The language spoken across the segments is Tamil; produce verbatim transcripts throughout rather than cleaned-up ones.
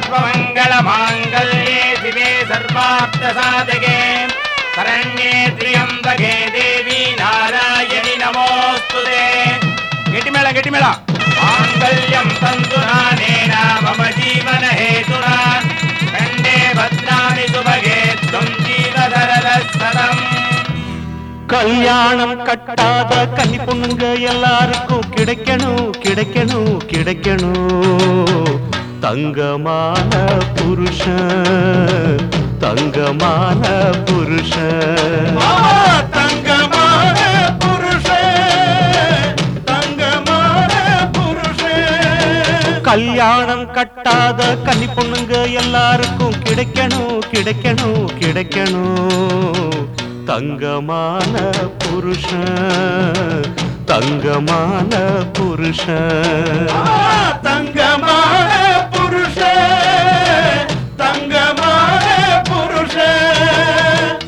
सर्वमङ्गलमाङ्गल्ये शिवे सर्वार्थसाधके शरण्ये त्र्यम्बके देवी नारायणि नमोऽस्तुते गट्टिमेळ गट्टिमेळ माङ्गल्यं तन्तुनानेन मम जीवन हेतुना कण्ठे भद्राणि सुभगे त्वं जीवधरः सदम् கல்யாணம் கட்டாத கன்னி பொண்ணுங்க எல்லாருக்கும் கிடைக்கணும் கிடைக்கணும் கிடைக்கணும் தங்கமான புருஷன் தங்கமான புருஷன் தங்கமான புருஷன் தங்கமான புருஷன் கல்யாணம் கட்டாத கன்னி பொண்ணுங்க எல்லாருக்கும் கிடைக்கணும் கிடைக்கணும் கிடைக்கணும் தங்கமான புருஷன் தங்கமான புருஷன் தங்கமான புருஷன் தங்கமான புருஷன்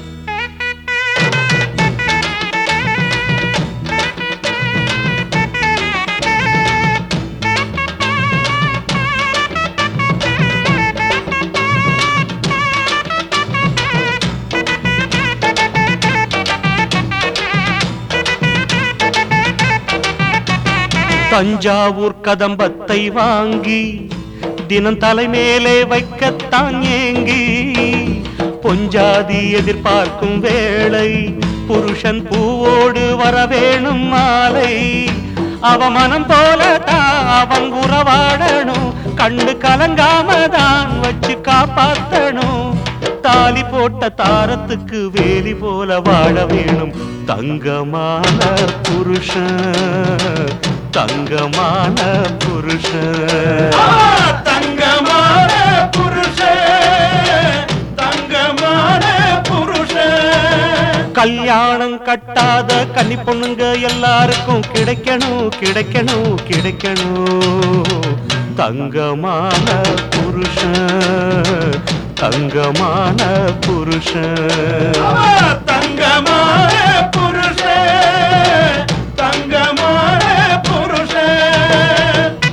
தஞ்சாவூர் கதம்பத்தை வாங்கி தினம் தலைமேலே வைக்கத்தான் ஏங்கி பொஞ்சாதி எதிர்பார்க்கும் வேளை புருஷன் பூவோடு வரவேணும் மாலை அவ மனம் போலதான் அவன் உறவாடணும் கண்ணு கலங்காமதான் வச்சு காப்பாத்தணும் தாலி போட்ட தாரத்துக்கு வேலி போல வாழ வேணும் தங்கமான புருஷன் தங்கமான புருஷன் தங்கமான புருஷன் தங்கமான புருஷன் கல்யாணம் கட்டாத கன்னி பொண்ணுங்க எல்லாருக்கும் கிடைக்கணும் கிடைக்கணும் கிடைக்கணும் தங்கமான புருஷன் தங்கமான புருஷன் தங்கமான புருஷன் தங்கமான புருஷன்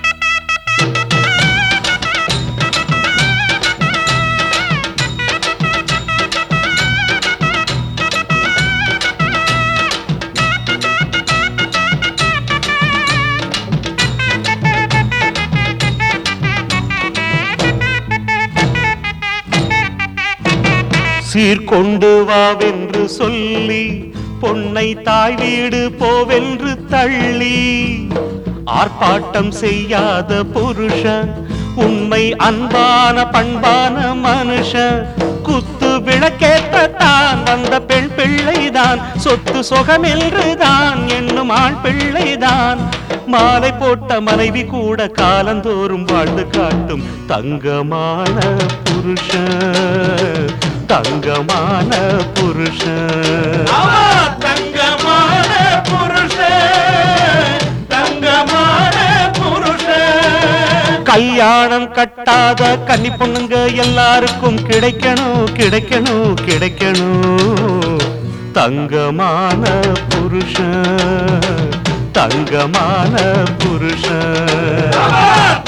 சீர்கொண்டு வாவென்று சொல்லி பொன்னை தாய் வீடு போவென்று தள்ளி ஆர்ப்பாட்டம் செய்யாத புருஷன் உண்மை அன்பான பண்பான மனுஷன் குத்து விளக்கேற்றத்தான் வந்த பெண் பிள்ளைதான் சொத்து சொகமென்றுதான் என்னும் ஆண் பிள்ளைதான் மாலை போட்ட மனைவி கூட காலந்தோறும் வாழ்ந்து காட்டும் தங்கமான புருஷன் தங்கமான புருஷன் தங்கமான புருஷன் தங்கமான புருஷன் கல்யாணம் கட்டாத கன்னி பொண்ணுங்க எல்லாருக்கும் கிடைக்கணும் கிடைக்கணும் கிடைக்கணும் தங்கமான புருஷன் தங்கமான புருஷன்